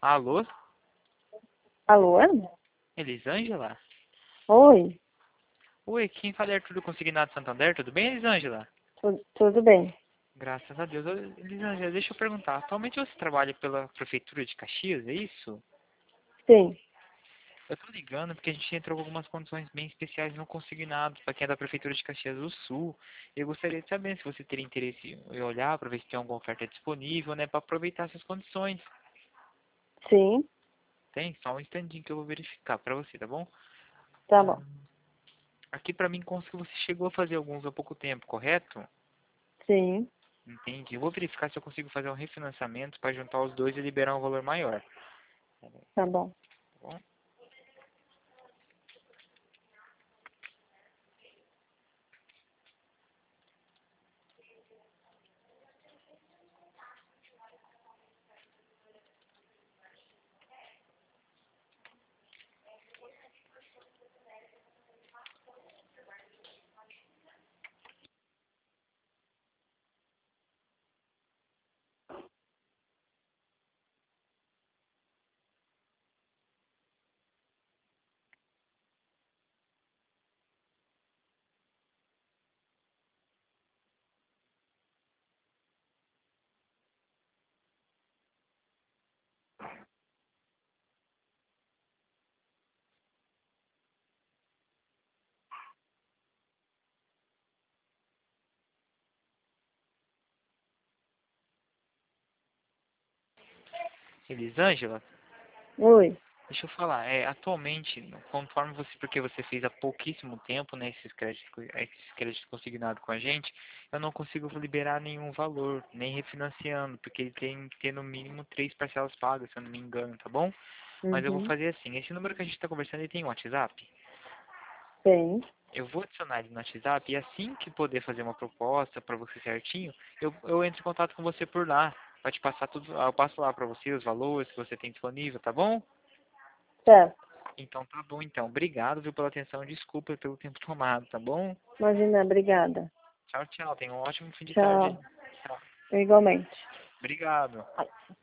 Alô? Alô? Elisângela? Oi, Oi, quem fala é Arthur do Consignado Santander, tudo bem, Elisângela? tudo bem? Graças a Deus. Ô, Elisângela, deixa eu perguntar, atualmente você trabalha pela Prefeitura de Caxias, é isso? Sim, Eu tô ligando porque a gente entrou com algumas condições bem especiais no consignado para quem é da Prefeitura de Caxias do Sul. Eu gostaria de saber se você teria interesse em olhar para ver se tem alguma oferta disponível, né, para aproveitar essas condições. sim, Tem? Só um instantinho que eu vou verificar para você, tá bom? tá bom. Aqui para mim consta que você chegou a fazer alguns há pouco tempo, correto? Sim, Entendi. Eu vou verificar se eu consigo fazer um refinanciamento para juntar os dois e liberar um valor maior. Tá tá bom. bom? Elisângela, Oi, deixa eu falar. Atualmente, conforme você, porque você fez há pouquíssimo tempo, né, esses créditos consignados com a gente, eu não consigo liberar nenhum valor, nem refinanciando, porque ele tem que ter no mínimo 3 parcelas pagas, se eu não me engano, tá bom? Mas eu vou uhum, fazer assim. Esse número que a gente está conversando, ele tem WhatsApp? tem, Eu vou adicionar ele no WhatsApp e assim que poder fazer uma proposta para você certinho, eu entro em contato com você por lá. Vai te passar tudo, eu passo lá para você os valores que você tem disponível, tá bom? certo. Então tá bom então. Obrigado, viu, pela atenção. Desculpa pelo tempo tomado, tá bom? Imagina, obrigada. Tchau, tchau. Tenha um ótimo fim de tarde. Tchau, Tchau. igualmente. Obrigado.